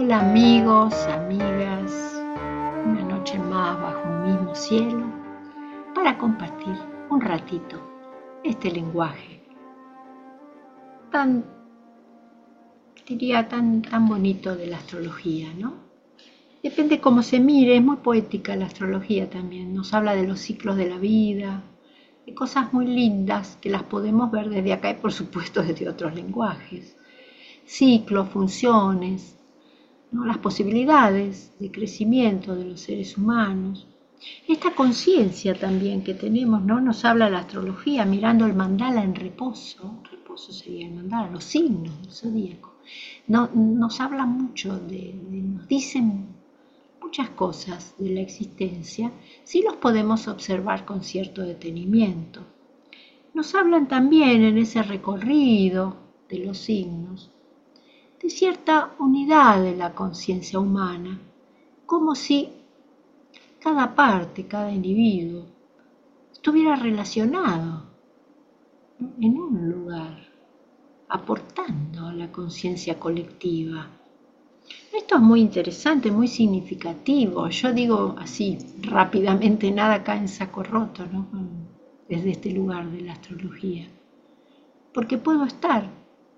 Hola amigos, amigas, una noche más bajo un mismo cielo para compartir un ratito este lenguaje tan, diría, tan bonito de la astrología, ¿no? Depende cómo se mire, es muy poética la astrología también, nos habla de los ciclos de la vida, de cosas muy lindas que las podemos ver desde acá y por supuesto desde otros lenguajes, ciclos, funciones, ¿no? Las posibilidades de crecimiento de los seres humanos. Esta conciencia también que tenemos, ¿no? Nos habla la astrología mirando el mandala en reposo sería el mandala, los signos del zodíaco. No, nos habla mucho, nos dicen muchas cosas de la existencia si los podemos observar con cierto detenimiento. Nos hablan también en ese recorrido de los signos de cierta unidad de la conciencia humana, como si cada parte, cada individuo, estuviera relacionado en un lugar, aportando a la conciencia colectiva. Esto es muy interesante, muy significativo. Yo digo así rápidamente, nada cae en saco roto, ¿no? Desde este lugar de la astrología. Porque puedo estar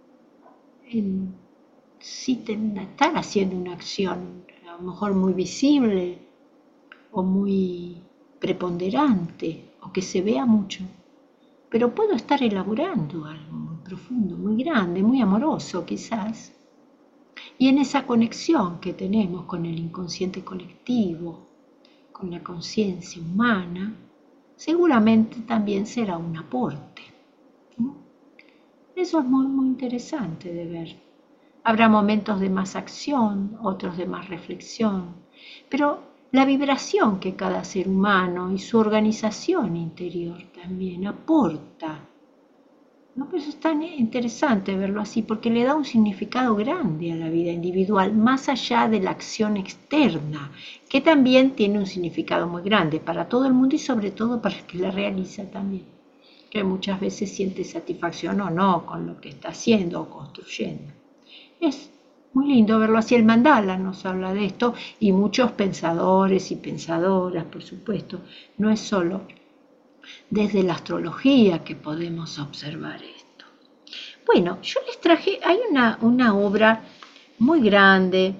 sin estar haciendo una acción a lo mejor muy visible o muy preponderante o que se vea mucho, pero puedo estar elaborando algo muy profundo, muy grande, muy amoroso quizás, y en esa conexión que tenemos con el inconsciente colectivo, con la conciencia humana, seguramente también será un aporte. Eso es muy interesante de ver. Habrá momentos de más acción, otros de más reflexión, pero la vibración que cada ser humano y su organización interior también aporta, ¿no? Pues es tan interesante verlo así porque le da un significado grande a la vida individual, más allá de la acción externa, que también tiene un significado muy grande para todo el mundo y sobre todo para el que la realiza también, que muchas veces siente satisfacción o no con lo que está haciendo o construyendo. Es muy lindo verlo así. El mandala nos habla de esto y muchos pensadores y pensadoras, por supuesto. No es solo desde la astrología que podemos observar esto. Bueno, yo les traje, hay una obra muy grande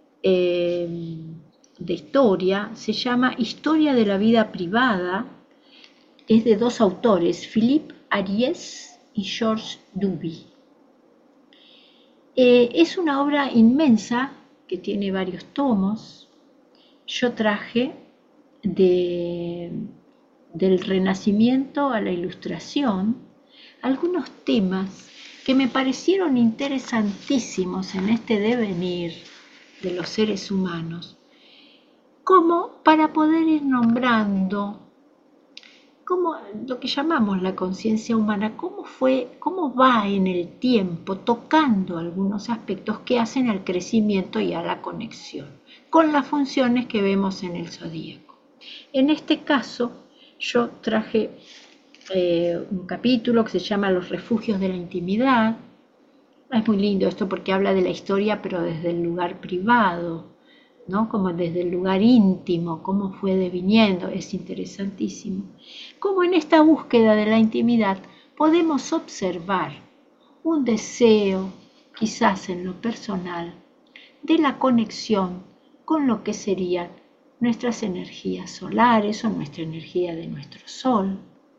de historia, se llama Historia de la vida privada, es de dos autores, Philippe Ariès y Georges Duby. Es una obra inmensa que tiene varios tomos. Yo traje del Renacimiento a la Ilustración algunos temas que me parecieron interesantísimos en este devenir de los seres humanos, como para poder ir nombrando como lo que llamamos la conciencia humana, cómo va en el tiempo tocando algunos aspectos que hacen al crecimiento y a la conexión con las funciones que vemos en el zodíaco. En este caso, yo traje un capítulo que se llama Los refugios de la intimidad. Es muy lindo esto porque habla de la historia, pero desde el lugar privado, ¿no? Como desde el lugar íntimo, cómo fue deviniendo, es interesantísimo. Como en esta búsqueda de la intimidad podemos observar un deseo, quizás en lo personal, de la conexión con lo que serían nuestras energías solares o nuestra energía de nuestro sol.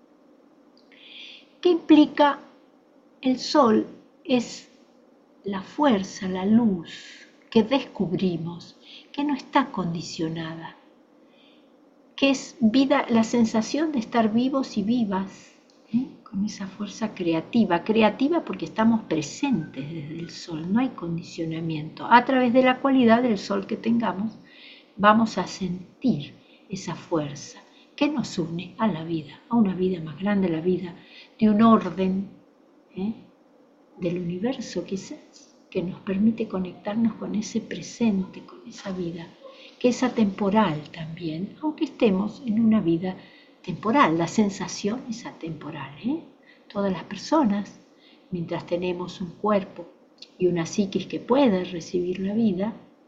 ¿Qué implica? El sol es la fuerza, la luz que descubrimos, que no está condicionada, que es vida, la sensación de estar vivos y vivas, con esa fuerza creativa porque estamos presentes desde el sol, no hay condicionamiento. A través de la cualidad del sol que tengamos, vamos a sentir esa fuerza que nos une a la vida, a una vida más grande, la vida de un orden del universo quizás, que nos permite conectarnos con ese presente, con esa vida, que es atemporal también, aunque estemos en una vida temporal, la sensación es atemporal. Todas las personas, mientras tenemos un cuerpo y una psiquis que puede recibir la vida,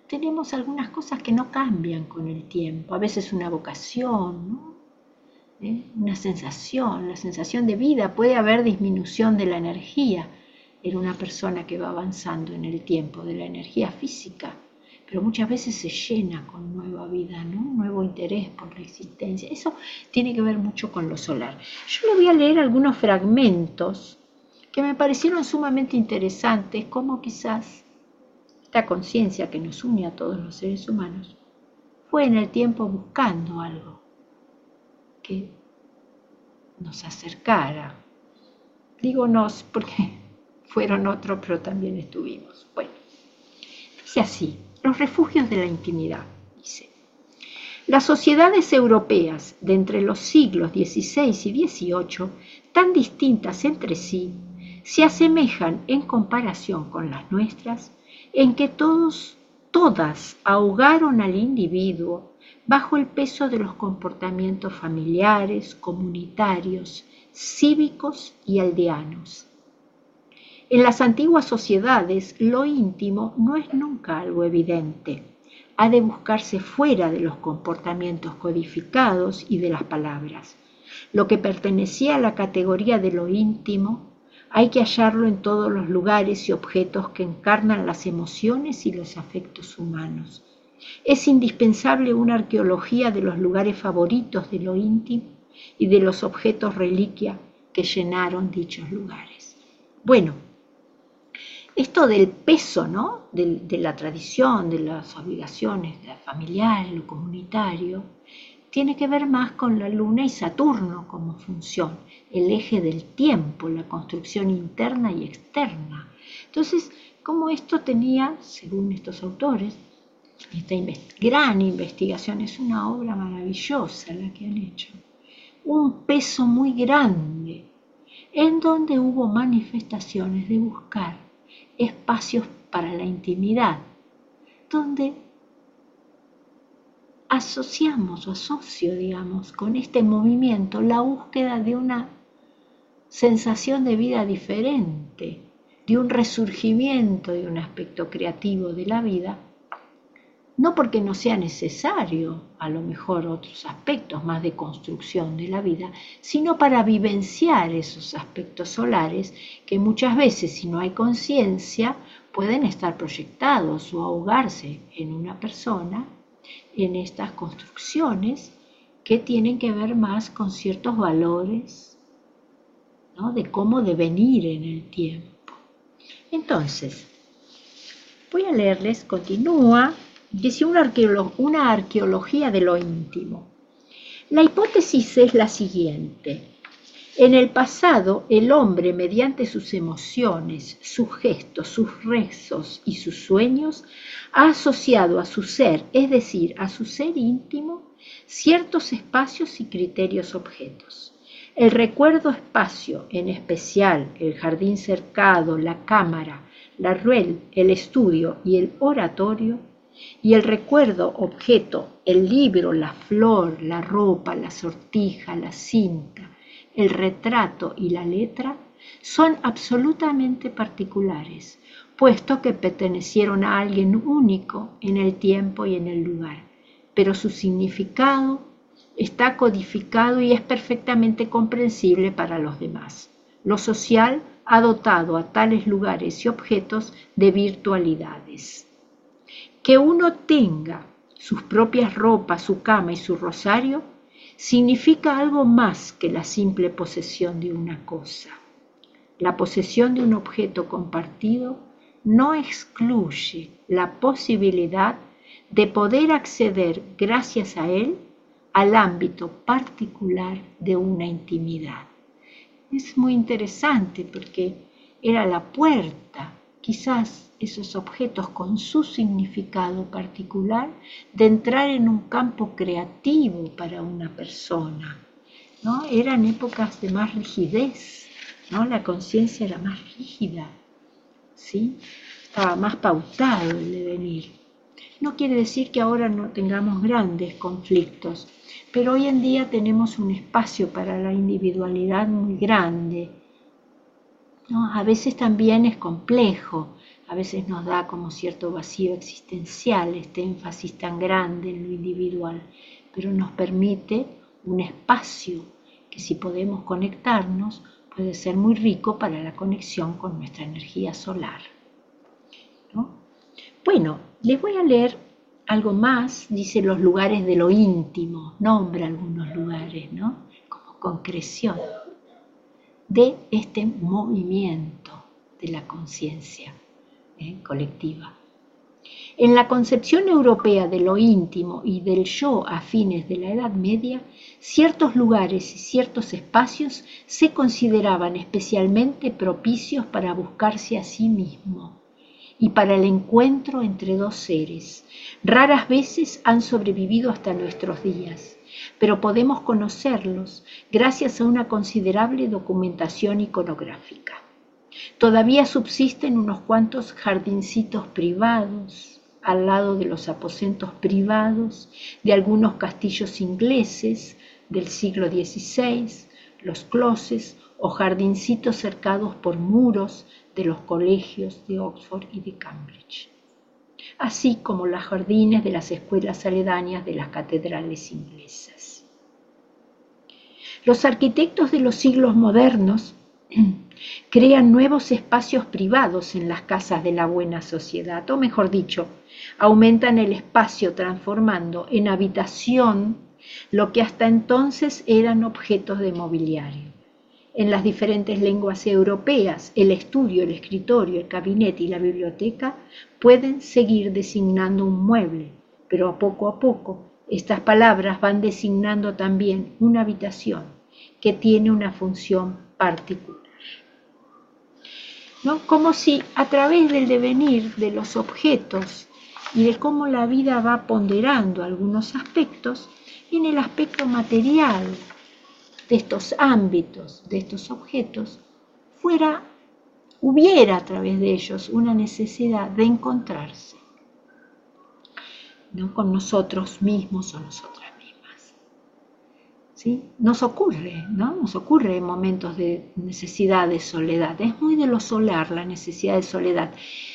tenemos algunas cosas que no cambian con el tiempo. A veces una vocación, ¿no? Una sensación, la sensación de vida. Puede haber disminución de la energía en una persona que va avanzando en el tiempo, de la energía física, pero muchas veces se llena con nueva vida, ¿no? Un nuevo interés por la existencia. Eso tiene que ver mucho con lo solar. Yo le voy a leer algunos fragmentos que me parecieron sumamente interesantes, como quizás esta conciencia que nos une a todos los seres humanos fue en el tiempo buscando algo que nos acercara. Digo nos porque fueron otros, pero también estuvimos. Bueno, dice así: los refugios de la intimidad, dice. Las sociedades europeas de entre los siglos XVI y XVIII, tan distintas entre sí, se asemejan en comparación con las nuestras en que todas ahogaron al individuo bajo el peso de los comportamientos familiares, comunitarios, cívicos y aldeanos. En las antiguas sociedades, lo íntimo no es nunca algo evidente. Ha de buscarse fuera de los comportamientos codificados y de las palabras. Lo que pertenecía a la categoría de lo íntimo, hay que hallarlo en todos los lugares y objetos que encarnan las emociones y los afectos humanos. Es indispensable una arqueología de los lugares favoritos de lo íntimo y de los objetos reliquia que llenaron dichos lugares. Bueno, esto del peso, ¿no? de la tradición, de las obligaciones familiares, lo comunitario, tiene que ver más con la Luna y Saturno como función, el eje del tiempo, la construcción interna y externa. Entonces, como esto tenía, según estos autores, esta gran investigación, es una obra maravillosa la que han hecho, un peso muy grande, en donde hubo manifestaciones de buscar espacios para la intimidad, donde asocio, digamos, con este movimiento la búsqueda de una sensación de vida diferente, de un resurgimiento de un aspecto creativo de la vida, no porque no sea necesario, a lo mejor otros aspectos más de construcción de la vida, sino para vivenciar esos aspectos solares que muchas veces, si no hay conciencia, pueden estar proyectados o ahogarse en una persona en estas construcciones que tienen que ver más con ciertos valores, ¿no? De cómo devenir en el tiempo. Entonces, voy a leerles, continúa, dice una arqueología de lo íntimo. La hipótesis es la siguiente. En el pasado, el hombre, mediante sus emociones, sus gestos, sus rezos y sus sueños, ha asociado a su ser, es decir, a su ser íntimo, ciertos espacios y criterios objetos. El recuerdo espacio, en especial el jardín cercado, la cámara, la ruel, el estudio y el oratorio, y el recuerdo objeto, el libro, la flor, la ropa, la sortija, la cinta, el retrato y la letra, son absolutamente particulares, puesto que pertenecieron a alguien único en el tiempo y en el lugar, pero su significado está codificado y es perfectamente comprensible para los demás. Lo social ha dotado a tales lugares y objetos de virtualidades. Que uno tenga sus propias ropas, su cama y su rosario, significa algo más que la simple posesión de una cosa. La posesión de un objeto compartido no excluye la posibilidad de poder acceder, gracias a él, al ámbito particular de una intimidad. Es muy interesante porque era la puerta, quizás esos objetos con su significado particular, de entrar en un campo creativo para una persona, ¿no? Eran épocas de más rigidez, ¿no? La conciencia era más rígida, ¿sí? Estaba más pautado el devenir. No quiere decir que ahora no tengamos grandes conflictos, pero hoy en día tenemos un espacio para la individualidad muy grande, ¿no? A veces también es complejo, a veces nos da como cierto vacío existencial, este énfasis tan grande en lo individual, pero nos permite un espacio que si podemos conectarnos puede ser muy rico para la conexión con nuestra energía solar, ¿no? Bueno, les voy a leer algo más, dice los lugares de lo íntimo, nombra algunos lugares, ¿no? Como concreción de este movimiento de la conciencia colectiva. En la concepción europea de lo íntimo y del yo a fines de la Edad Media, ciertos lugares y ciertos espacios se consideraban especialmente propicios para buscarse a sí mismo y para el encuentro entre dos seres. Raras veces han sobrevivido hasta nuestros días, pero podemos conocerlos gracias a una considerable documentación iconográfica. Todavía subsisten unos cuantos jardincitos privados al lado de los aposentos privados de algunos castillos ingleses del siglo XVI, los closets o jardincitos cercados por muros de los colegios de Oxford y de Cambridge, así como los jardines de las escuelas aledañas de las catedrales inglesas. Los arquitectos de los siglos modernos crean nuevos espacios privados en las casas de la buena sociedad, o mejor dicho, aumentan el espacio transformando en habitación lo que hasta entonces eran objetos de mobiliario. En las diferentes lenguas europeas, el estudio, el escritorio, el gabinete y la biblioteca pueden seguir designando un mueble, pero a poco estas palabras van designando también una habitación que tiene una función particular, ¿no? Como si a través del devenir de los objetos y de cómo la vida va ponderando algunos aspectos, en el aspecto material de estos ámbitos, de estos objetos, hubiera a través de ellos una necesidad de encontrarse, ¿no? Con nosotros mismos o nosotras mismas, ¿sí? Nos ocurre, ¿no? Nos ocurre en momentos de necesidad de soledad. Es muy de lo solar la necesidad de soledad.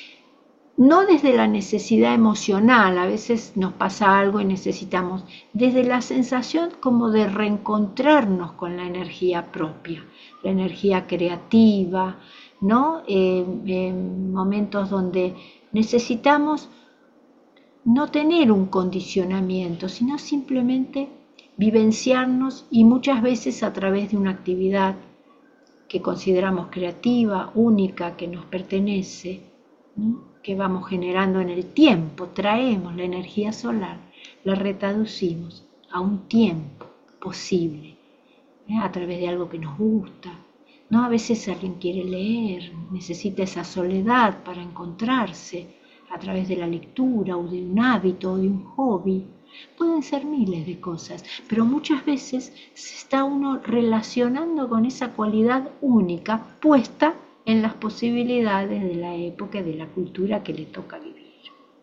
No desde la necesidad emocional, a veces nos pasa algo y necesitamos, desde la sensación como de reencontrarnos con la energía propia, la energía creativa, ¿no? En momentos donde necesitamos no tener un condicionamiento, sino simplemente vivenciarnos y muchas veces a través de una actividad que consideramos creativa, única, que nos pertenece, ¿no? Que vamos generando en el tiempo, traemos la energía solar, la retraducimos a un tiempo posible, a través de algo que nos gusta, ¿no? A veces alguien quiere leer, necesita esa soledad para encontrarse a través de la lectura o de un hábito o de un hobby. Pueden ser miles de cosas, pero muchas veces se está uno relacionando con esa cualidad única puesta en las posibilidades de la época y de la cultura que le toca vivir.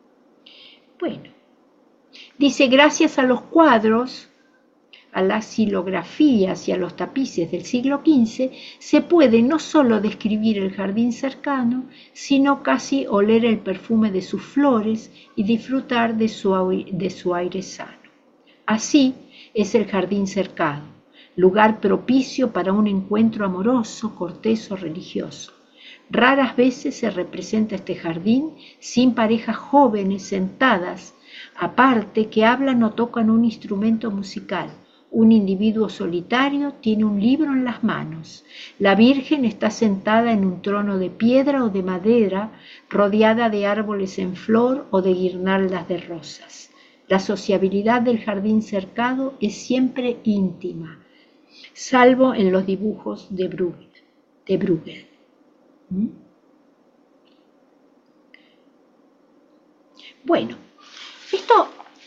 Bueno, dice, gracias a los cuadros, a las xilografías y a los tapices del siglo XV, se puede no solo describir el jardín cercano, sino casi oler el perfume de sus flores y disfrutar de su aire sano. Así es el jardín cercano, lugar propicio para un encuentro amoroso, cortés o religioso. Raras veces se representa este jardín sin parejas jóvenes sentadas, aparte que hablan o tocan un instrumento musical. Un individuo solitario tiene un libro en las manos. La Virgen está sentada en un trono de piedra o de madera, rodeada de árboles en flor o de guirnaldas de rosas. La sociabilidad del jardín cercado es siempre íntima, salvo en los dibujos de Bruegel. Bueno, esto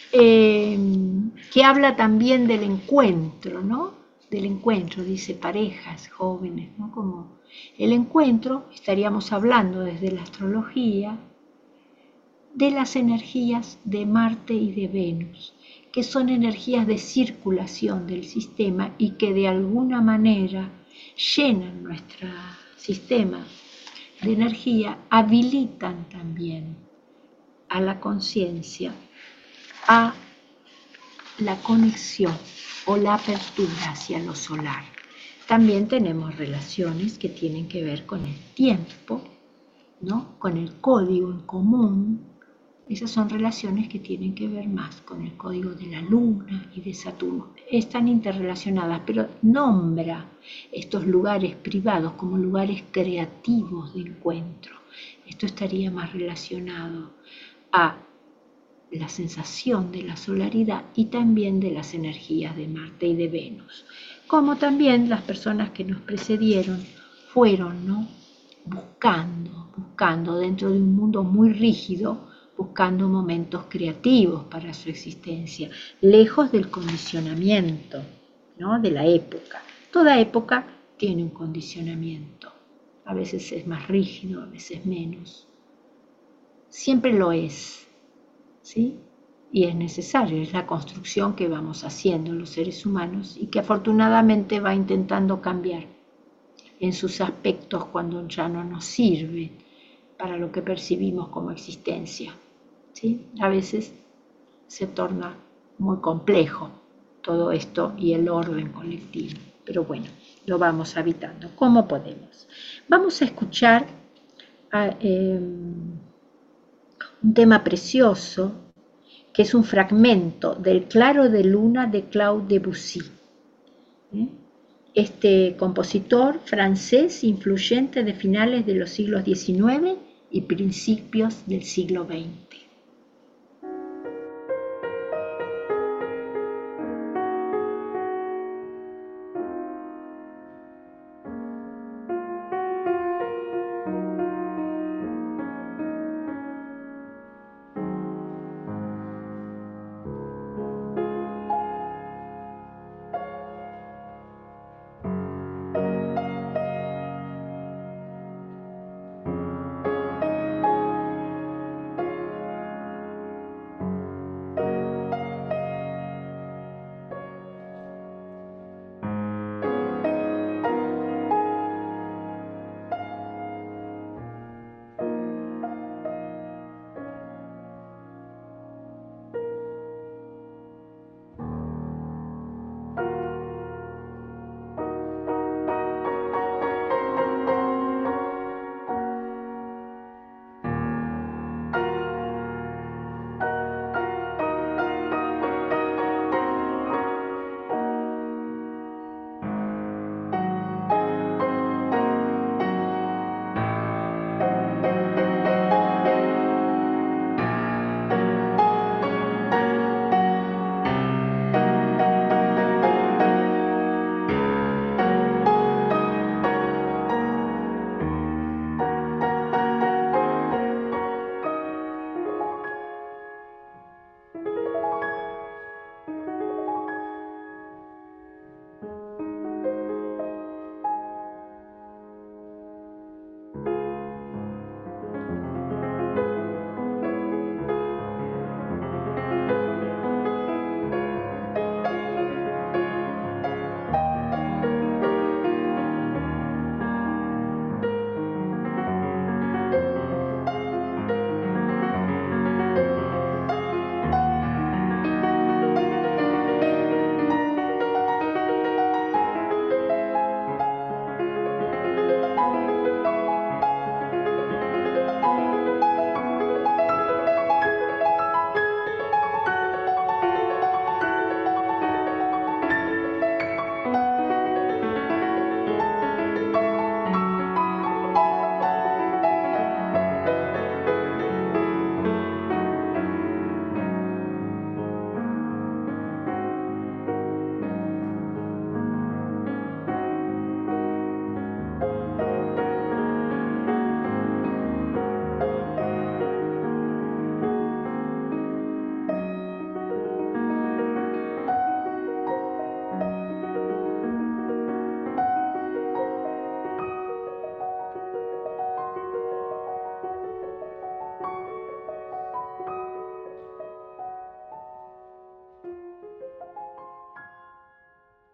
que habla también del encuentro, ¿no? Del encuentro, dice parejas, jóvenes, ¿no? Como el encuentro, estaríamos hablando desde la astrología de las energías de Marte y de Venus, que son energías de circulación del sistema y que de alguna manera llenan nuestro sistema de energía habilitan también a la conciencia a la conexión o la apertura hacia lo solar. También tenemos relaciones que tienen que ver con el tiempo, ¿no? Con el código en común. Esas son relaciones que tienen que ver más con el código de la Luna y de Saturno. Están interrelacionadas, pero nombra estos lugares privados como lugares creativos de encuentro. Esto estaría más relacionado a la sensación de la solaridad y también de las energías de Marte y de Venus. Como también las personas que nos precedieron fueron, ¿no? buscando dentro de un mundo muy rígido, buscando momentos creativos para su existencia, lejos del condicionamiento, ¿no? de la época. Toda época tiene un condicionamiento. A veces es más rígido, a veces menos. Siempre lo es, ¿sí? Y es necesario, es la construcción que vamos haciendo los seres humanos y que afortunadamente va intentando cambiar en sus aspectos cuando ya no nos sirve para lo que percibimos como existencia, ¿sí? A veces se torna muy complejo todo esto y el orden colectivo, pero bueno, lo vamos habitando como podemos. Vamos a escuchar un tema precioso que es un fragmento del Claro de Luna de Claude Debussy. Este compositor francés influyente de finales de los siglos XIX y principios del siglo XX.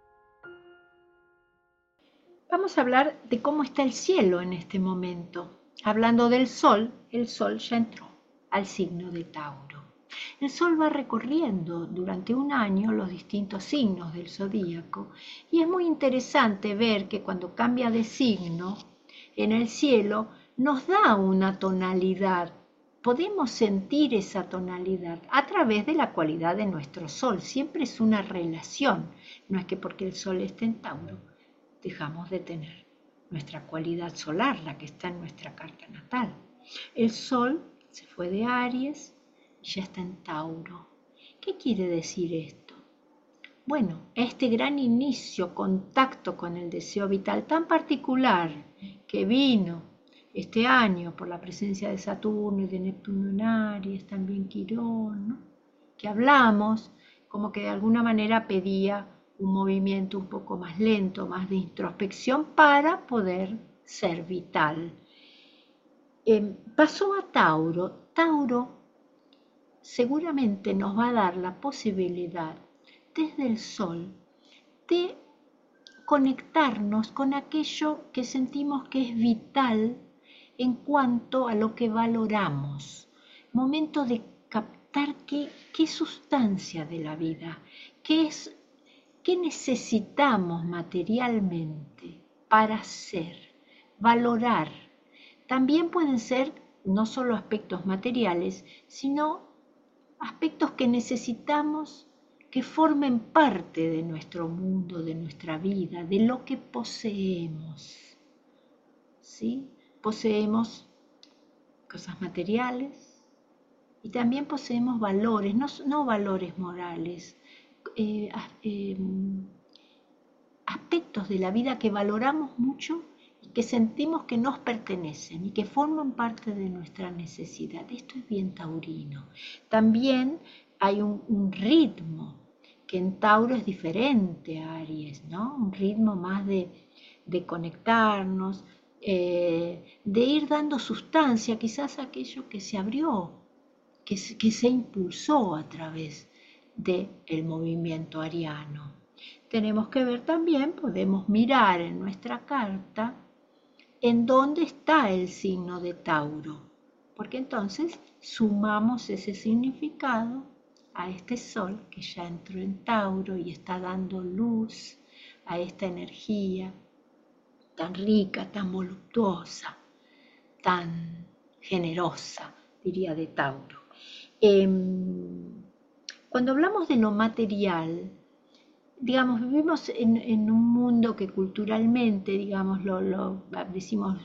Vamos a hablar de cómo está el cielo en este momento. Hablando del Sol, el Sol ya entró al signo de Tauro. El Sol va recorriendo durante un año los distintos signos del zodíaco y es muy interesante ver que cuando cambia de signo en el cielo nos da una tonalidad. Podemos sentir esa tonalidad a través de la cualidad de nuestro Sol. Siempre es una relación. No es que porque el Sol esté en Tauro dejamos de tener nuestra cualidad solar, la que está en nuestra carta natal. El Sol se fue de Aries y ya está en Tauro. ¿Qué quiere decir esto? Bueno, este gran inicio, contacto con el deseo vital tan particular que vino este año por la presencia de Saturno y de Neptuno en Aries, también Quirón, ¿no? Que hablamos, como que de alguna manera pedía un movimiento un poco más lento, más de introspección para poder ser vital. Pasó a Tauro. Tauro seguramente nos va a dar la posibilidad desde el Sol de conectarnos con aquello que sentimos que es vital en cuanto a lo que valoramos. Momento de captar qué sustancia de la vida, qué necesitamos materialmente para ser, valorar. También pueden ser no solo aspectos materiales, sino aspectos que necesitamos que formen parte de nuestro mundo, de nuestra vida, de lo que poseemos. ¿Sí? Poseemos cosas materiales y también poseemos valores, no valores morales, aspectos de la vida que valoramos mucho y que sentimos que nos pertenecen y que forman parte de nuestra necesidad. Esto es bien taurino. También hay un ritmo que en Tauro es diferente a Aries, ¿no? Un ritmo más de conectarnos, de ir dando sustancia, quizás aquello que se abrió, que se impulsó a través del movimiento ariano. Tenemos que ver también, podemos mirar en nuestra carta en dónde está el signo de Tauro, porque entonces sumamos ese significado a este Sol que ya entró en Tauro y está dando luz a esta energía tan rica, tan voluptuosa, tan generosa, diría, de Tauro. Cuando hablamos de lo material, digamos, vivimos en un mundo que culturalmente, digamos, decimos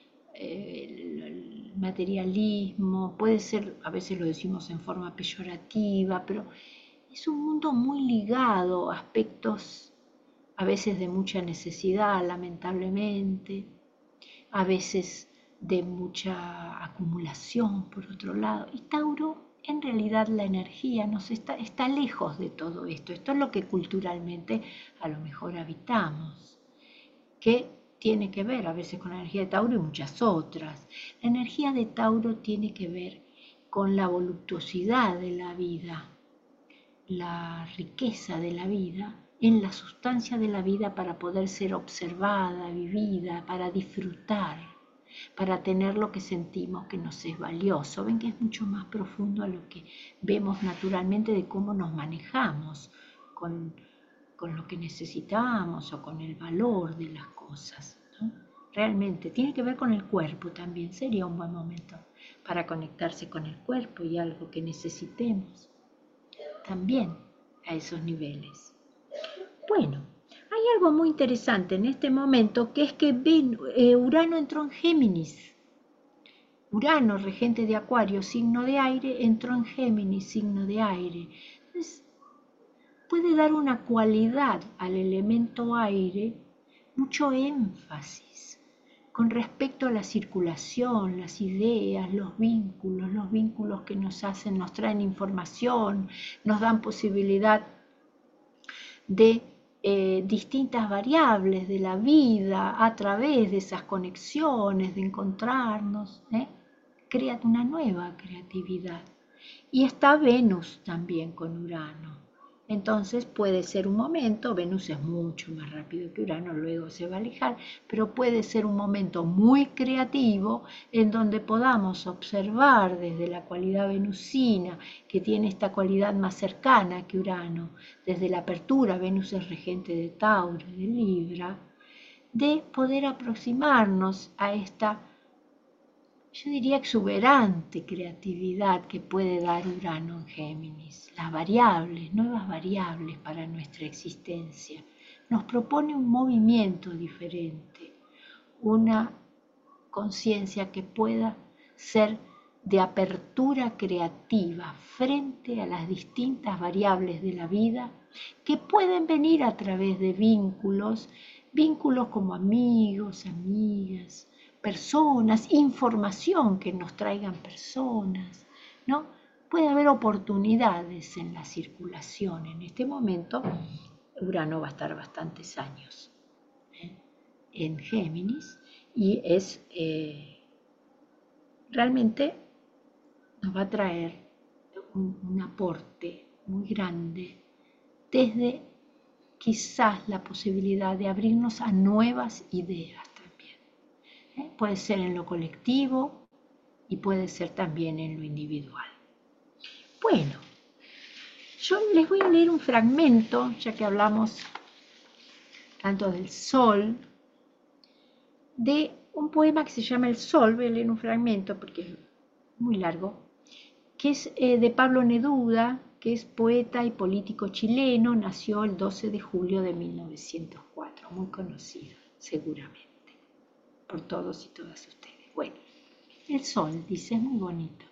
el materialismo, puede ser, a veces lo decimos en forma peyorativa, pero es un mundo muy ligado a aspectos a veces de mucha necesidad, lamentablemente, a veces de mucha acumulación, por otro lado. Y Tauro, en realidad la energía está lejos de todo esto. Esto es lo que culturalmente a lo mejor habitamos, que tiene que ver a veces con la energía de Tauro y muchas otras. La energía de Tauro tiene que ver con la voluptuosidad de la vida, la riqueza de la vida en la sustancia de la vida para poder ser observada, vivida, para disfrutar, para tener lo que sentimos que nos es valioso. Ven que es mucho más profundo a lo que vemos naturalmente de cómo nos manejamos con lo que necesitamos o con el valor de las cosas, ¿no? Realmente tiene que ver con el cuerpo también. Sería un buen momento para conectarse con el cuerpo y algo que necesitemos también a esos niveles. Bueno, hay algo muy interesante en este momento, que es que Urano entró en Géminis. Urano, regente de Acuario, signo de aire, entró en Géminis, signo de aire. Entonces, puede dar una cualidad al elemento aire, mucho énfasis con respecto a la circulación, las ideas, los vínculos que nos hacen, nos traen información, nos dan posibilidad de distintas variables de la vida a través de esas conexiones, de encontrarnos, crea una nueva creatividad. Y está Venus también con Urano. Entonces puede ser un momento, Venus es mucho más rápido que Urano, luego se va a alejar, pero puede ser un momento muy creativo en donde podamos observar desde la cualidad venusina, que tiene esta cualidad más cercana que Urano, desde la apertura, Venus es regente de Tauro y de Libra, de poder aproximarnos a esta, yo diría, exuberante creatividad que puede dar Urano en Géminis. Las variables, nuevas variables para nuestra existencia. Nos propone un movimiento diferente, una conciencia que pueda ser de apertura creativa frente a las distintas variables de la vida que pueden venir a través de vínculos como amigos, amigas, personas, información que nos traigan personas, ¿no? Puede haber oportunidades en la circulación. En este momento, Urano va a estar bastantes años en Géminis y es realmente nos va a traer un aporte muy grande desde quizás la posibilidad de abrirnos a nuevas ideas también. Puede ser en lo colectivo y puede ser también en lo individual. Bueno, yo les voy a leer un fragmento, ya que hablamos tanto del sol, de un poema que se llama El Sol. Voy a leer un fragmento porque es muy largo, que es de Pablo Neruda, que es poeta y político chileno, nació el 12 de julio de 1904, muy conocido seguramente por todos y todas ustedes. Bueno, El Sol, dice, es muy bonito.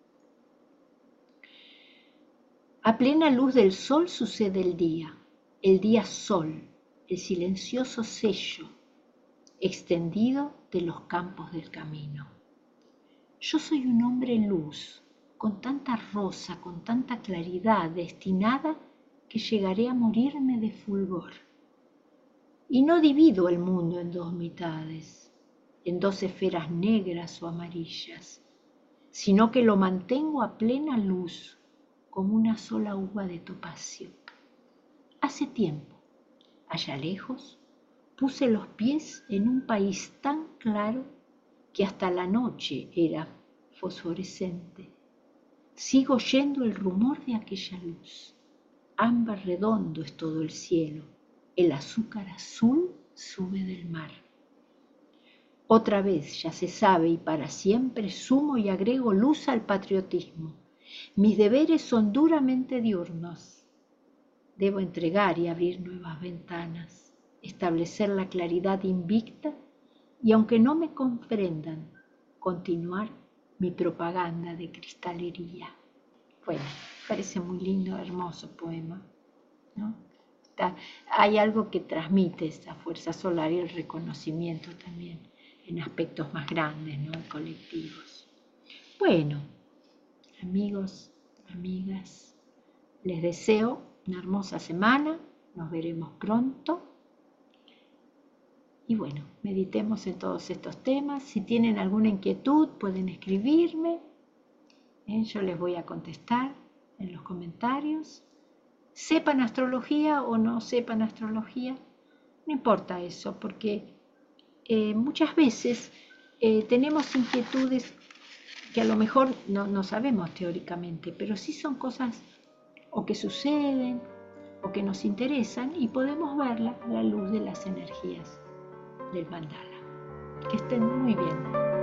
A plena luz del sol sucede el día sol, el silencioso sello extendido de los campos del camino. Yo soy un hombre luz, con tanta rosa, con tanta claridad, destinada que llegaré a morirme de fulgor. Y no divido el mundo en dos mitades, en dos esferas negras o amarillas, sino que lo mantengo a plena luz, como una sola uva de topacio. Hace tiempo, allá lejos, puse los pies en un país tan claro que hasta la noche era fosforescente. Sigo oyendo el rumor de aquella luz. Ámbar redondo es todo el cielo. El azúcar azul sube del mar. Otra vez, ya se sabe, y para siempre sumo y agrego luz al patriotismo. Mis deberes son duramente diurnos. Debo entregar y abrir nuevas ventanas, establecer la claridad invicta y, aunque no me comprendan, continuar mi propaganda de cristalería. Bueno, parece muy lindo, hermoso poema, ¿no? Hay algo que transmite esta fuerza solar y el reconocimiento también en aspectos más grandes, ¿no? Colectivos. Bueno, amigos, amigas, les deseo una hermosa semana, nos veremos pronto. Y bueno, meditemos en todos estos temas. Si tienen alguna inquietud, pueden escribirme. Yo les voy a contestar en los comentarios. Sepan astrología o no sepan astrología, no importa eso, porque muchas veces tenemos inquietudes que a lo mejor no sabemos teóricamente, pero sí son cosas o que suceden o que nos interesan y podemos verla a la luz de las energías del mandala. Que estén muy bien.